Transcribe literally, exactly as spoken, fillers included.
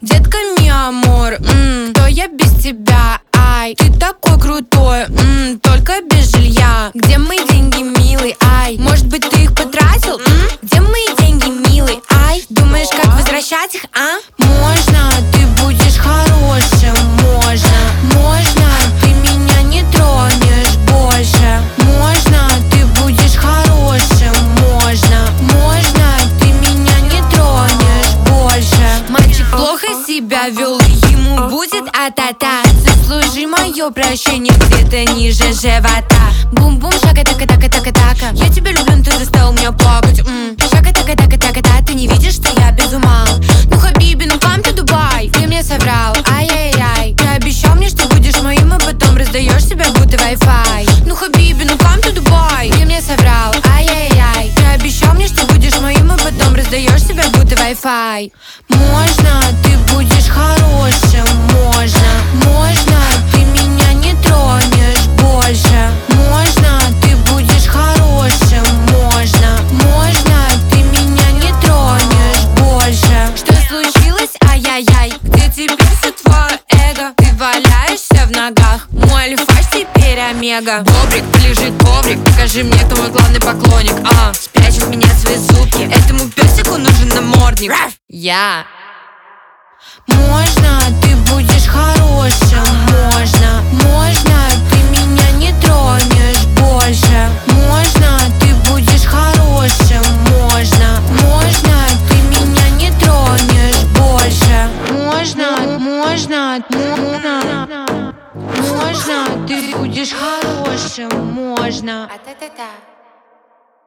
Детка, ми амор, м, то я без тебя. Ай, ты такой крутой, м, только без жилья. Где мои деньги, милый? Ай, может быть, ты их потратил? М? Где мои деньги, милый? Ай, думаешь, как возвращать их, а? Можно, ты будешь хорошим, можно, можно, ты меня не тронешь больше. Можно, ты будешь хорошим, можно, можно, ты меня не тронешь больше. Мальчик плохо себя вел, ему будет а-та-та. Заслужи мое прощение где-то ниже живота. Бум-бум, шага-така-така-така-така. Я тебя люблю, но ты заставил меня плакать. М. Шага-така-така-така-та. Ты не видишь, что я без ума. Ну, Хабиби, ну come to Dubai. Ты мне соврал, ай-яй-яй. Ты обещал мне, что будешь моим, а потом раздаешь себя, будто Wi-Fi. Ну, Хабиби, ну come to Dubai. Ты мне соврал, ай-яй-яй. Ты обещал мне, что будешь моим, а потом раздаешь себя, будто Wi-Fi. Можно, ты будешь хорошим, можно, можно, ты меня не тронешь больше. Можно, ты будешь хорошим, можно, можно, ты меня не тронешь больше. Что случилось? Ай-яй-яй. Где теперь все твое эго? Ты валяешься в ногах. Мой альфаш теперь омега. Бобрик, полежи коврик. Покажи мне, кто мой главный поклонник. А, спрячь от меня свои зубки. Этому песику нужен намордник. Я. Можно, ты будешь хорошим, можно, можно, ты меня не тронешь больше. Можно, ты будешь хорошим, можно, можно, ты меня не тронешь больше. Можно, можно, можно, можно, ты будешь хорошим, можно. А-та-та-та.